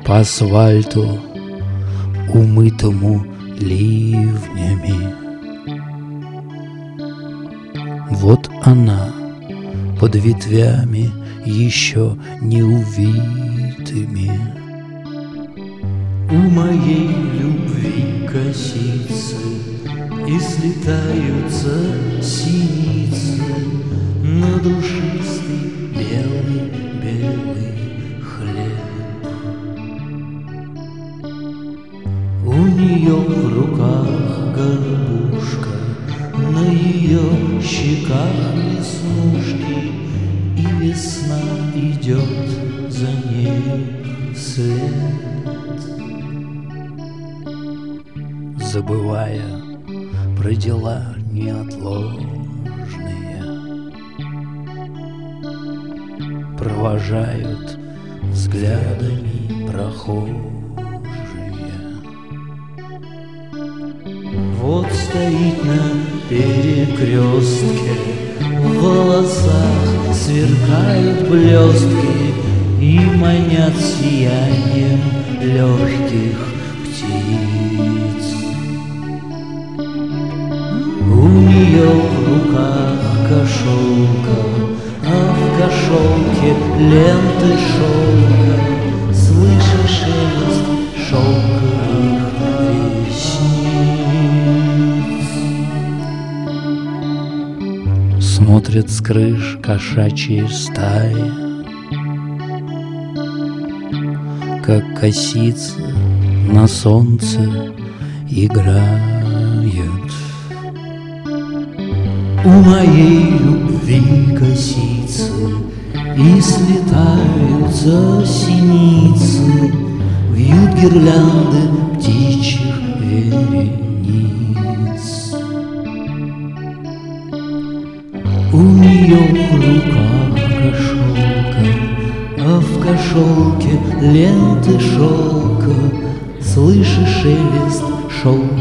по асфальту, умытому ливнями. Вот она под ветвями еще не увитыми. У моей любви косицы и слетаются синицы на душистый белый хлеб. У нее в руках горбушка, на ее щеках веснушки, и весна идет за ней вслед. Забывая про дела неотложные, провожают взглядами прохожие. Вот стоит на перекрестке, в волосах сверкают блестки и манят сиянием легких птиц. У нее в руках кошелка, а в кошелке ленты шелка, слыша шелест шелковых ресниц. Смотрят с крыш кошачьи стаи, как косицы на солнце играют. У моей любви косицы и слетаются синицы, вьют гирлянды птичьих верениц. У нее в руках кошелка, а в кошелке ленты шелка, слышишь шелест шелка